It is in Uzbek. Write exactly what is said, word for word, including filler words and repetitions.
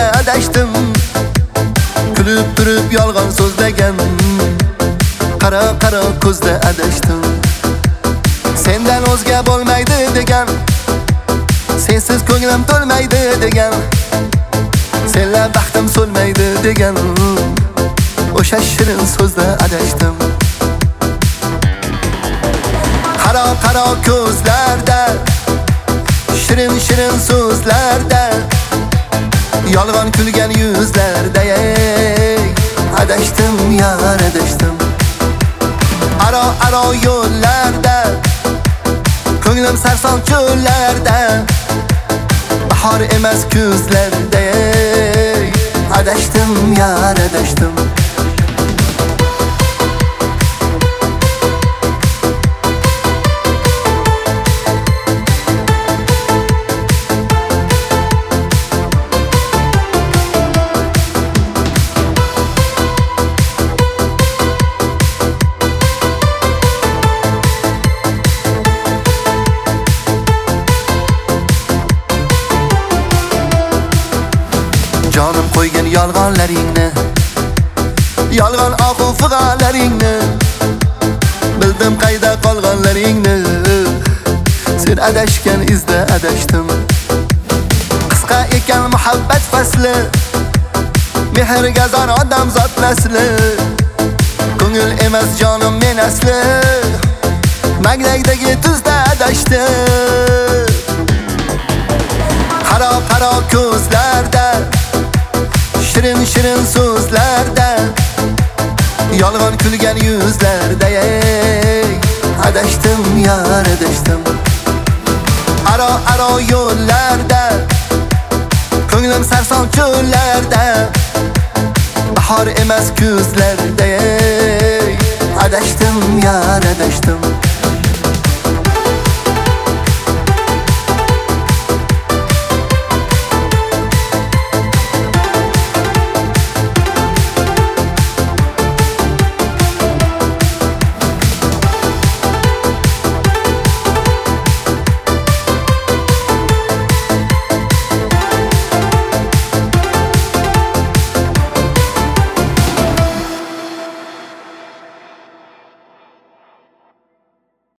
adashdim. Kulib turib yolg'on so'zlagan, qara qara ko'zda adashdim. Sendan o'zga bo'lmaydi degan, sensiz ko'nglim to'lmaydi degan, senla baxtim so'lmaydi degan, o'sha shirin so'zda adashdim. Qaro qaro ko'zlarda, shirin shirin so'zlarda, yolg'on kulgan yuzlarda adashdim, yar adashdim. Aro aro yo'llarda, ko'nglim sarson cho'llarda, bahor emas kuzlarda adashdim, yar adashdim. Jonim qo'ygan yolg'onlaringni, yolg'on oqu fig'onlaringni, bildim qayda qolganlaringni. Sen adashgan izda adashdim. Qisqa ekan muhabbat fasli, mehrga zor odam zot nasli. Ko'ngil emas jonim men asli, magnagdagi tuzda adashdim. Qaro qaro ko'zlarda, shirin shirin so'zlarda, yolg'on kulgan yuzlarda adashdim, yar adashdim. Aro aro yo'llarda, ko'nglim sarson cho'llarda, bahor emas kuzlarda adashdim, yar adashdim.